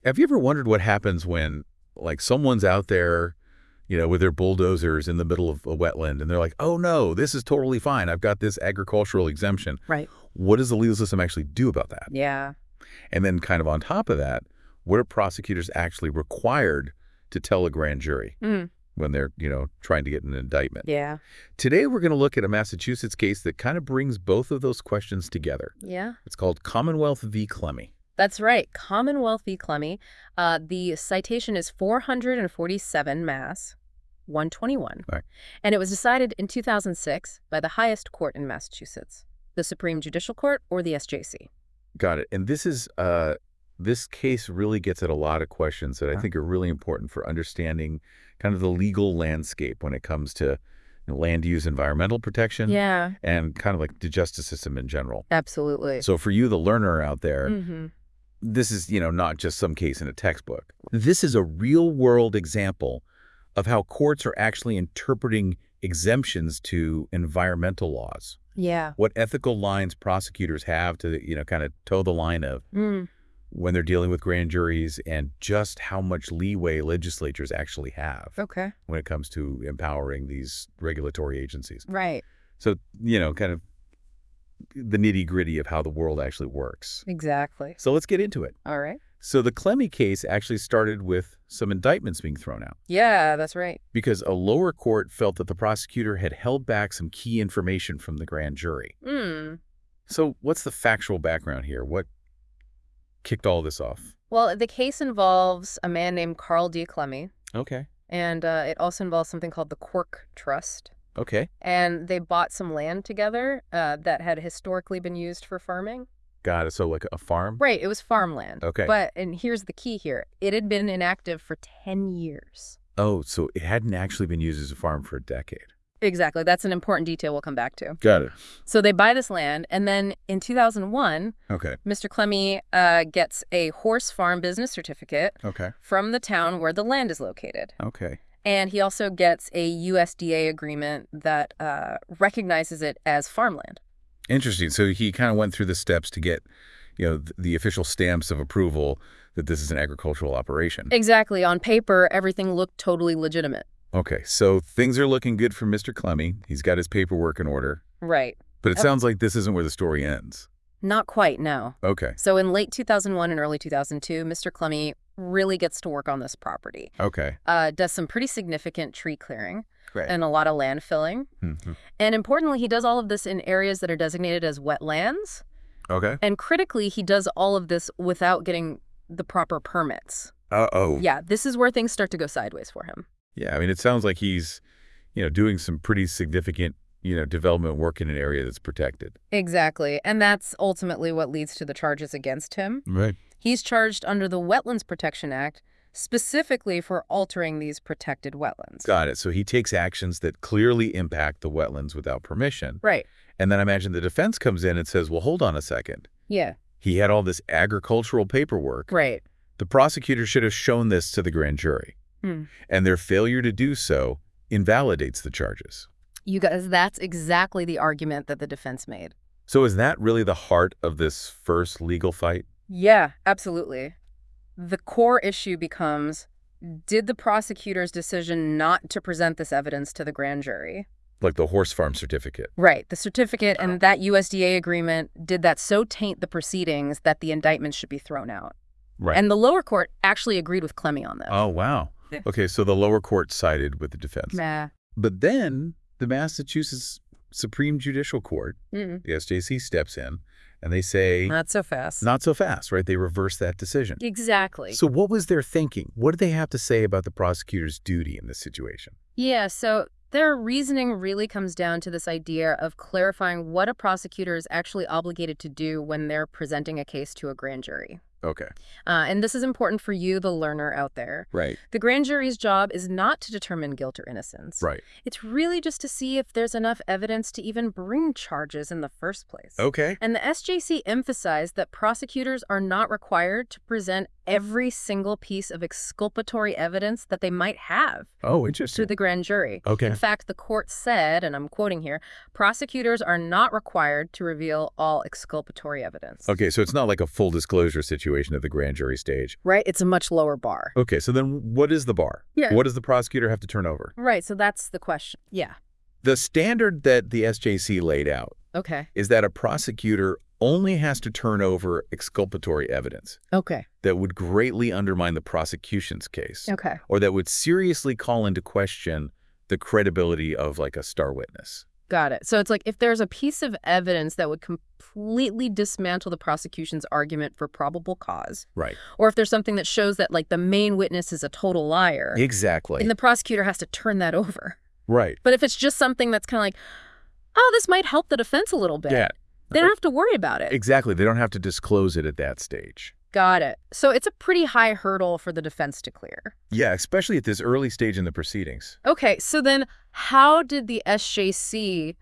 Have you ever wondered what happens when, like, someone's out there, with their bulldozers in the middle of a wetland, and they're like, oh, no, this is totally fine. I've got this agricultural exemption. Right. What does the legal system actually do about that? Yeah. And then kind of on top of that, what are prosecutors actually required to tell a grand jury when they're, trying to get an indictment? Yeah. Today, we're going to look at a Massachusetts case that kind of brings both of those questions together. Yeah. It's called Commonwealth v. Clemmy. That's right. Commonwealth v. Clemmy. The citation is 447 Mass. 121. Right. And it was decided in 2006 by the highest court in Massachusetts, the Supreme Judicial Court, or the SJC. Got it. And this case really gets at a lot of questions that I think are really important for understanding kind of the legal landscape when it comes to land use, environmental protection, Yeah. and kind of like the justice system in general. Absolutely. So for you, the learner out there, this is, not just some case in a textbook. This is a real-world example of how courts are actually interpreting exemptions to environmental laws. Yeah. What ethical lines prosecutors have to, kind of toe the line of when they're dealing with grand juries, and just how much leeway legislatures actually have Okay. when it comes to empowering these regulatory agencies. Right. So, kind of the nitty-gritty of how the world actually works. Exactly. So let's get into it. All right. So the Clemmy case actually started with some indictments being thrown out Yeah, that's right. because a lower court felt that the prosecutor had held back some key information from the grand jury. So what's the factual background here? What kicked all this off? Well, the case involves a man named Carl D. Clemmy, Okay. and it also involves something called the Quirk Trust. Okay. And they bought some land together that had historically been used for farming. Got it. So like a farm? Right, it was farmland. Okay. And here's the key here. It had been inactive for 10 years. Oh, so it hadn't actually been used as a farm for a decade. Exactly. That's an important detail we'll come back to. Got it. So they buy this land, and then in 2001, Okay. Mr. Clemmy gets a horse farm business certificate Okay. from the town where the land is located. Okay. And he also gets a USDA agreement that recognizes it as farmland. Interesting. So he kind of went through the steps to get, the official stamps of approval that this is an agricultural operation. Exactly. On paper, everything looked totally legitimate. Okay. So things are looking good for Mr. Clemmy. He's got his paperwork in order. Right. But it sounds like this isn't where the story ends. Not quite, no. Okay. So in late 2001 and early 2002, Mr. Clemmy really gets to work on this property. Okay. Does some pretty significant tree clearing. Great. And a lot of land filling. And importantly, he does all of this in areas that are designated as wetlands. Okay. And critically, he does all of this without getting the proper permits. Uh-oh. Yeah, this is where things start to go sideways for him. Yeah, I mean, it sounds like he's, doing some pretty significant, development work in an area that's protected. Exactly. And that's ultimately what leads to the charges against him. Right. He's charged under the Wetlands Protection Act, specifically for altering these protected wetlands. Got it. So he takes actions that clearly impact the wetlands without permission. Right. And then I imagine the defense comes in and says, well, hold on a second. Yeah. He had all this agricultural paperwork. Right. The prosecutor should have shown this to the grand jury. And their failure to do so invalidates the charges. You guys, that's exactly the argument that the defense made. So is that really the heart of this first legal fight? Yeah, absolutely. The core issue becomes, did the prosecutor's decision not to present this evidence to the grand jury? Like the horse farm certificate. Right. The certificate and that USDA agreement, did that so taint the proceedings that the indictment should be thrown out? Right. And the lower court actually agreed with Clemmy on this. Oh, wow. Okay, so the lower court sided with the defense. Nah. But then the Massachusetts Supreme Judicial Court, the SJC, steps in and they say, Not so fast. not so fast, right? They reverse that decision. Exactly. So what was their thinking? What did they have to say about the prosecutor's duty in this situation? Yeah, so their reasoning really comes down to this idea of clarifying what a prosecutor is actually obligated to do when they're presenting a case to a grand jury. Okay. And this is important for you, the learner out there. Right. The grand jury's job is not to determine guilt or innocence. Right. It's really just to see if there's enough evidence to even bring charges in the first place. Okay. And the SJC emphasized that prosecutors are not required to present every single piece of exculpatory evidence that they might have Oh, to interesting. the grand jury. Okay. In fact, the court said, and I'm quoting here, prosecutors are not required to reveal all exculpatory evidence. Okay, so it's not like a full disclosure situation situation at the grand jury stage. Right? It's a much lower bar. Okay, so then what is the bar? Yeah. What does the prosecutor have to turn over? Right, so that's the question. Yeah. The standard that the SJC laid out Okay. is that a prosecutor only has to turn over exculpatory evidence Okay. that would greatly undermine the prosecution's case, Okay. or that would seriously call into question the credibility of like a star witness. Got it. So it's like if there's a piece of evidence that would completely dismantle the prosecution's argument for probable cause, Right. or if there's something that shows that like the main witness is a total liar, Exactly. and the prosecutor has to turn that over. Right. But if it's just something that's kind of like, oh, this might help the defense a little bit, Yeah. they don't have to worry about it. Exactly. They don't have to disclose it at that stage. Got it. So it's a pretty high hurdle for the defense to clear. Yeah, especially at this early stage in the proceedings. Okay, so then how did the SJC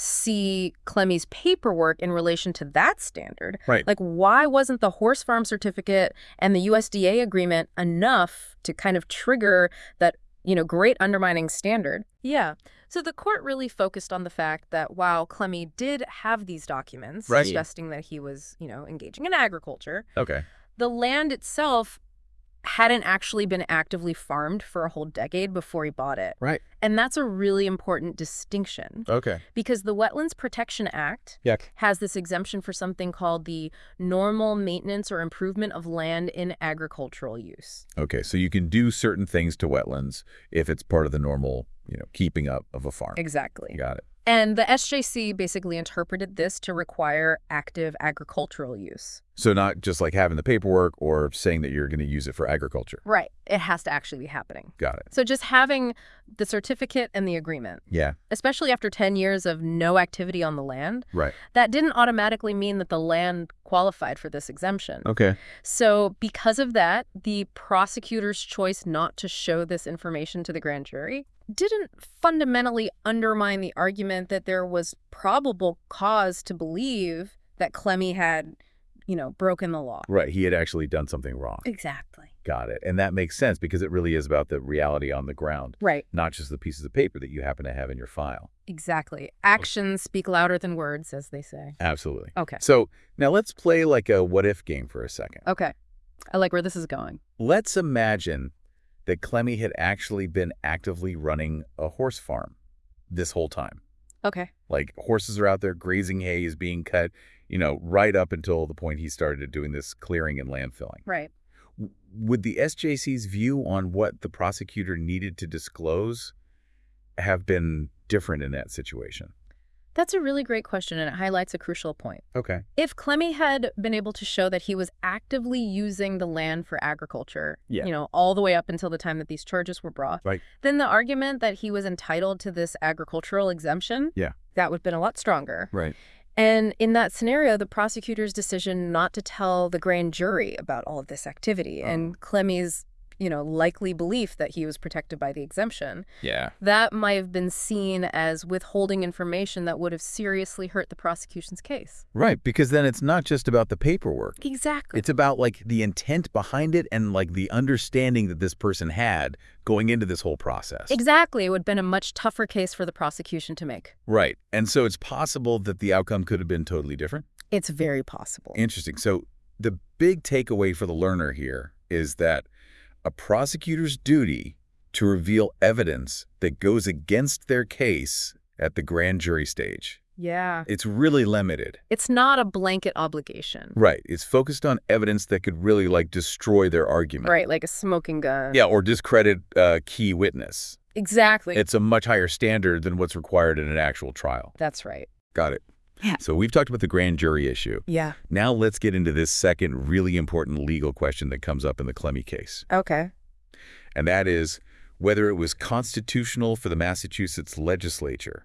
see Clemmy's paperwork in relation to that standard? Right. Like, why wasn't the horse farm certificate and the USDA agreement enough to kind of trigger that, great undermining standard? Yeah. So the court really focused on the fact that while Clemmy did have these documents Right. suggesting that he was, engaging in agriculture, Okay. the land itself hadn't actually been actively farmed for a whole decade before he bought it. Right. And that's a really important distinction Okay. because the Wetlands Protection Act Yeah. has this exemption for something called the normal maintenance or improvement of land in agricultural use. Okay, so you can do certain things to wetlands if it's part of the normal, keeping up of a farm. Exactly. Got it. And the SJC basically interpreted this to require active agricultural use. So not just like having the paperwork or saying that you're going to use it for agriculture. Right. It has to actually be happening. Got it. So just having the certificate and the agreement, Yeah. especially after 10 years of no activity on the land, Right. that didn't automatically mean that the land qualified for this exemption. Okay. So because of that, the prosecutor's choice not to show this information to the grand jury didn't fundamentally undermine the argument that there was probable cause to believe that Clemmy had, broken the law. Right. He had actually done something wrong. Exactly. Got it. And that makes sense because it really is about the reality on the ground, Right. not just the pieces of paper that you happen to have in your file. Exactly. Actions speak louder than words, as they say. Absolutely. Okay. So now let's play like a what-if game for a second. Okay. I like where this is going. Let's imagine that Clemmy had actually been actively running a horse farm this whole time. Okay. Like horses are out there grazing hay is being cut, right up until the point he started doing this clearing and land filling. Right. Would the SJC's view on what the prosecutor needed to disclose have been different in that situation? That's a really great question, and it highlights a crucial point. Okay. If Clemmy had been able to show that he was actively using the land for agriculture, Yeah. All the way up until the time that these charges were brought, Right. then the argument that he was entitled to this agricultural exemption, Yeah. that would have been a lot stronger. Right. And in that scenario, the prosecutor's decision not to tell the grand jury about all of this activity and Clemmy's, likely belief that he was protected by the exemption, Yeah. that might have been seen as withholding information that would have seriously hurt the prosecution's case. Right, because then it's not just about the paperwork. Exactly. It's about like the intent behind it and like the understanding that this person had going into this whole process. Exactly. It would have been a much tougher case for the prosecution to make. Right. And so it's possible that the outcome could have been totally different. It's very possible. Interesting. So the big takeaway for the learner here is that a prosecutor's duty to reveal evidence that goes against their case at the grand jury stage. Yeah. It's really limited. It's not a blanket obligation. Right. It's focused on evidence that could really like destroy their argument. Right, like a smoking gun. Yeah, or discredit a key witness. Exactly. It's a much higher standard than what's required in an actual trial. That's right. Got it. Yeah. So we've talked about the grand jury issue. Yeah. Now let's get into this second really important legal question that comes up in the Clemmy case. Okay. And that is whether it was constitutional for the Massachusetts legislature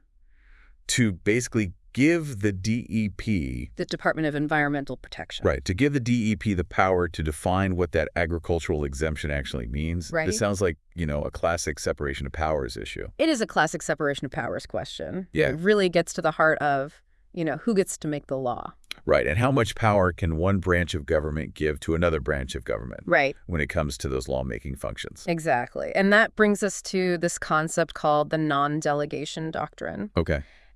to basically give the DEP, The Department of Environmental Protection. right, to give the DEP the power to define what that agricultural exemption actually means. Right. This sounds like, a classic separation of powers issue. It is a classic separation of powers question. Yeah. It really gets to the heart of, who gets to make the law. Right. And how much power can one branch of government give to another branch of government Right. when it comes to those lawmaking functions? Exactly. And that brings us to this concept called the non-delegation doctrine. Okay.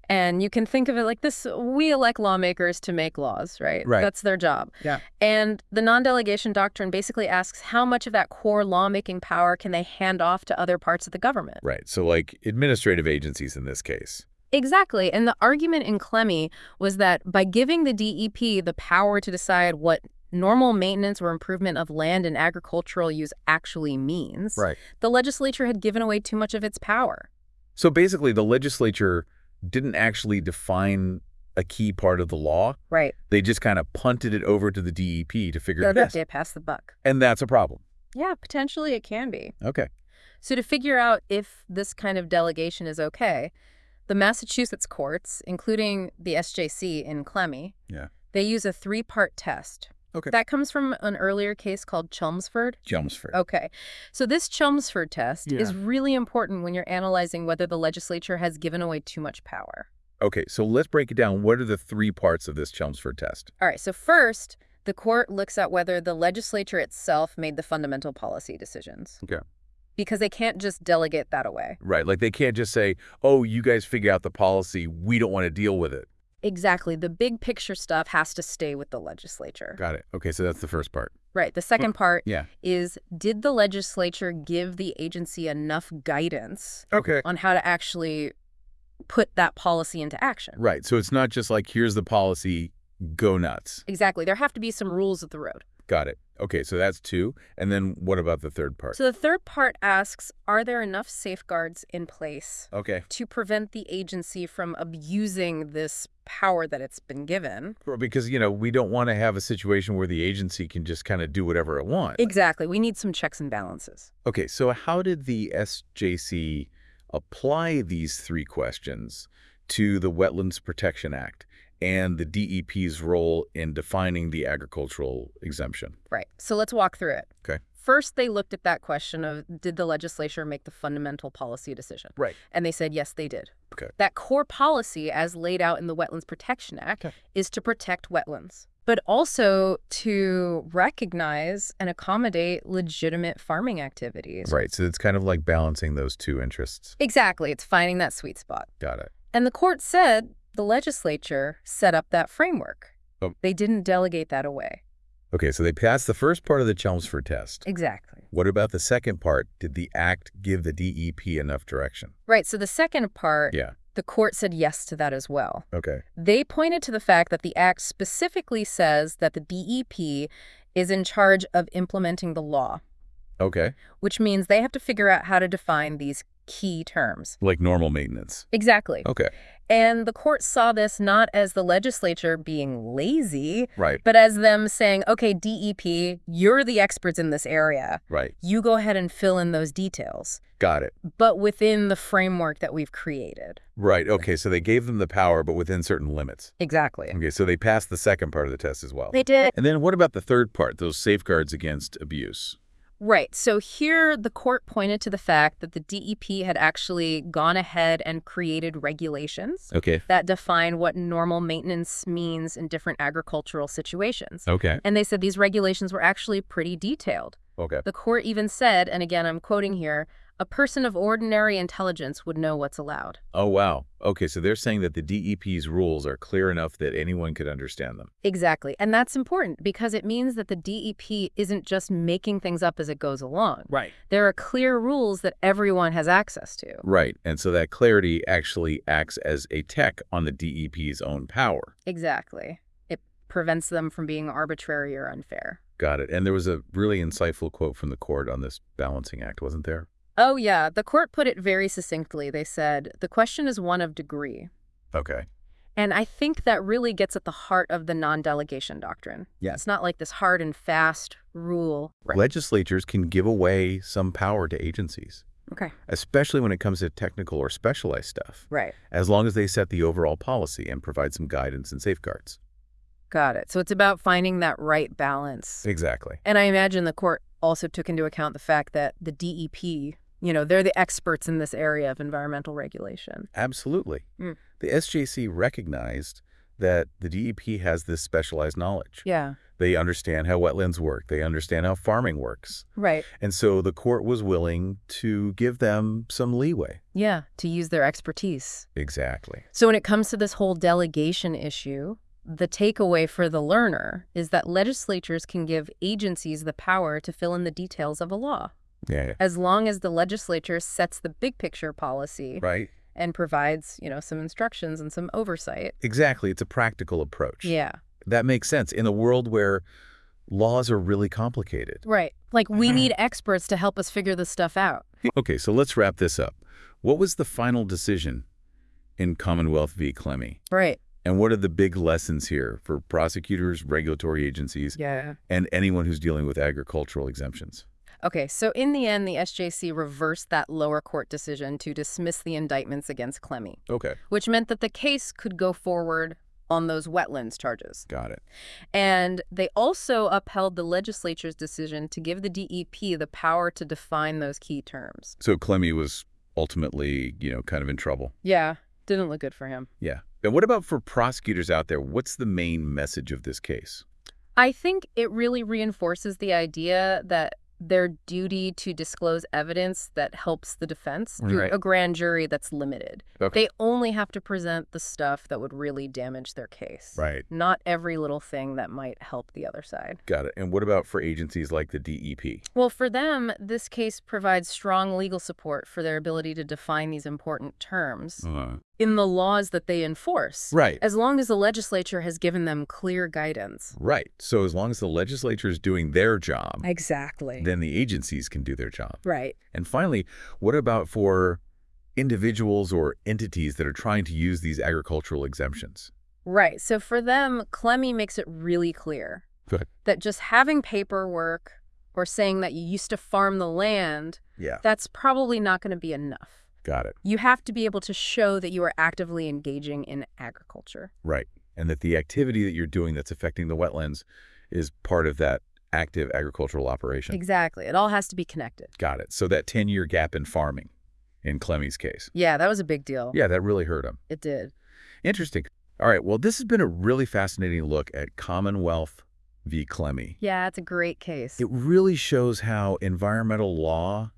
And you can think of it like this: we elect lawmakers to make laws, right? Right. That's their job. Yeah. And the non-delegation doctrine basically asks how much of that core lawmaking power can they hand off to other parts of the government? Right. So like administrative agencies in this case. Exactly. And the argument in Clemmie was that by giving the DEP the power to decide what normal maintenance or improvement of land and agricultural use actually means, Right. the legislature had given away too much of its power. So basically the legislature didn't actually define a key part of the law. Right. They just kind of punted it over to the DEP to figure it out. They pass the buck. And that's a problem. Yeah, potentially it can be. Okay. So to figure out if this kind of delegation is okay, the Massachusetts courts, including the SJC in Clemmie, Yeah. they use a 3-part test. Okay. That comes from an earlier case called Chelmsford. Chelmsford. Okay. So this Chelmsford test Yeah. is really important when you're analyzing whether the legislature has given away too much power. Okay, so let's break it down. What are the 3 parts of this Chelmsford test? All right. So first, the court looks at whether the legislature itself made the fundamental policy decisions. Okay. Because they can't just delegate that away. Right, like they can't just say, oh, you guys figure out the policy, we don't want to deal with it. Exactly. The big picture stuff has to stay with the legislature. Got it. Okay, so that's the first part. Right. The second part Yeah. is, did the legislature give the agency enough guidance Okay. on how to actually put that policy into action? Right, so it's not just like, here's the policy, go nuts. Exactly. There have to be some rules of the road. Got it. Okay, so that's 2. And then what about the third part? So the third part asks, are there enough safeguards in place Okay. to prevent the agency from abusing this power that it's been given? Because, we don't want to have a situation where the agency can just kind of do whatever it wants. Exactly. We need some checks and balances. Okay, so how did the SJC apply these 3 questions to the Wetlands Protection Act and the DEP's role in defining the agricultural exemption? Right. So let's walk through it. Okay. First, they looked at that question of, did the legislature make the fundamental policy decision? Right. And they said, yes, they did. Okay. That core policy, as laid out in the Wetlands Protection Act, Okay. is to protect wetlands, but also to recognize and accommodate legitimate farming activities. Right, so it's kind of like balancing those 2 interests. Exactly. It's finding that sweet spot. Got it. And the court said the legislature set up that framework. Oh. They didn't delegate that away. Okay, so they passed the first part of the Chelmsford test. Exactly. What about the second part? Did the act give the DEP enough direction? Right. So the second part, Yeah. the court said yes to that as well. Okay. They pointed to the fact that the act specifically says that the DEP is in charge of implementing the law, Okay. which means they have to figure out how to define these key terms. Like normal maintenance. Exactly. Okay. And the court saw this not as the legislature being lazy, Right. but as them saying, okay, DEP, you're the experts in this area. Right. You go ahead and fill in those details, Got it. but within the framework that we've created. Right. Okay, so they gave them the power, but within certain limits. Exactly. Okay, so they passed the second part of the test as well. They did. And then what about the third part, those safeguards against abuse? Right. So here the court pointed to the fact that the DEP had actually gone ahead and created regulations Okay. that define what normal maintenance means in different agricultural situations. Okay. And they said these regulations were actually pretty detailed. Okay. The court even said, and again, I'm quoting here, a person of ordinary intelligence would know what's allowed. Oh, wow. Okay, so they're saying that the DEP's rules are clear enough that anyone could understand them. Exactly. And that's important because it means that the DEP isn't just making things up as it goes along. Right. There are clear rules that everyone has access to. Right, and so that clarity actually acts as a check on the DEP's own power. Exactly. It prevents them from being arbitrary or unfair. Got it. And there was a really insightful quote from the court on this balancing act, wasn't there? Oh, yeah. The court put it very succinctly. They said, the question is one of degree. Okay. And I think that really gets at the heart of the non-delegation doctrine. Yeah. It's not like this hard and fast rule. Legislatures can give away some power to agencies, Okay. especially when it comes to technical or specialized stuff, Right. as long as they set the overall policy and provide some guidance and safeguards. Got it. So it's about finding that right balance. Exactly. And I imagine the court also took into account the fact that the DEP, they're the experts in this area of environmental regulation. Absolutely. Mm. The SJC recognized that the DEP has this specialized knowledge. Yeah. They understand how wetlands work. They understand how farming works. Right. And so the court was willing to give them some leeway. Yeah, to use their expertise. Exactly. So when it comes to this whole delegation issue, the takeaway for the learner is that legislatures can give agencies the power to fill in the details of a law, Yeah. as long as the legislature sets the big picture policy Right? and provides, some instructions and some oversight. Exactly. It's a practical approach. Yeah. That makes sense in a world where laws are really complicated. Right. Like, we need experts to help us figure this stuff out. Okay, so let's wrap this up. What was the final decision in Commonwealth v. Clemmie? Right. And what are the big lessons here for prosecutors, regulatory agencies, Yeah. and anyone who's dealing with agricultural exemptions? Okay, so in the end, the SJC reversed that lower court decision to dismiss the indictments against Clemmie, Okay, which meant that the case could go forward on those wetlands charges. got it. And they also upheld the legislature's decision to give the DEP the power to define those key terms. So Clemmie was ultimately, kind of in trouble. Yeah, didn't look good for him. Yeah. And what about for prosecutors out there? What's the main message of this case? I think it really reinforces the idea that their duty to disclose evidence that helps the defense through Right. a grand jury that's limited. Okay. They only have to present the stuff that would really damage their case. Right. Not every little thing that might help the other side. Got it. And what about for agencies like the DEP? Well, for them, this case provides strong legal support for their ability to define these important terms in the laws that they enforce. Right. As long as the legislature has given them clear guidance. Right. So as long as the legislature is doing their job, Exactly. then the agencies can do their job. Right. And finally, what about for individuals or entities that are trying to use these agricultural exemptions? Right. So for them, Clemmie makes it really clear Good. that just having paperwork or saying that you used to farm the land, Yeah. that's probably not going to be enough. Got it. You have to be able to show that you are actively engaging in agriculture. Right. And that the activity that you're doing that's affecting the wetlands is part of that active agricultural operation. Exactly. It all has to be connected. Got it. So that 10-year gap in farming in Clemmie's case. Yeah, that was a big deal. Yeah, that really hurt him. It did. Interesting. All right. Well, this has been a really fascinating look at Commonwealth v. Clemmie. Yeah, it's a great case. It really shows how environmental law,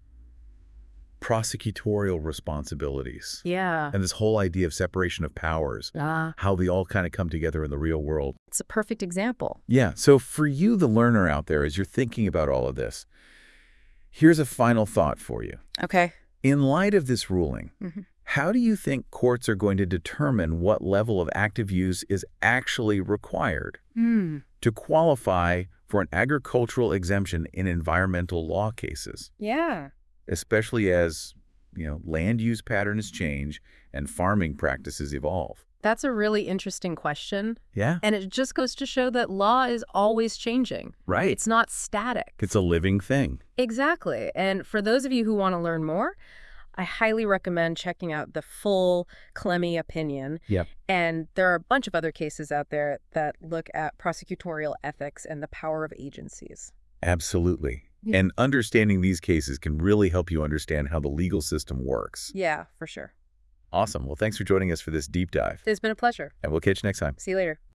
prosecutorial responsibilities, Yeah. and this whole idea of separation of powers, how they all kind of come together in the real world. It's a perfect example. Yeah, so for you, the learner out there, as you're thinking about all of this, here's a final thought for you. Okay. In light of this ruling, Mhm. how do you think courts are going to determine what level of active use is actually required to qualify for an agricultural exemption in environmental law cases? Yeah. Especially as, land use patterns change and farming practices evolve. That's a really interesting question. Yeah, And it just goes to show that law is always changing. right. It's not static. It's a living thing. Exactly. And for those of you who want to learn more, I highly recommend checking out the full Clemmie opinion. Yep. And there are a bunch of other cases out there that look at prosecutorial ethics and the power of agencies. Absolutely. Yeah. And understanding these cases can really help you understand how the legal system works. Yeah, for sure. Awesome. Well, thanks for joining us for this deep dive. It's been a pleasure. And we'll catch you next time. See you later.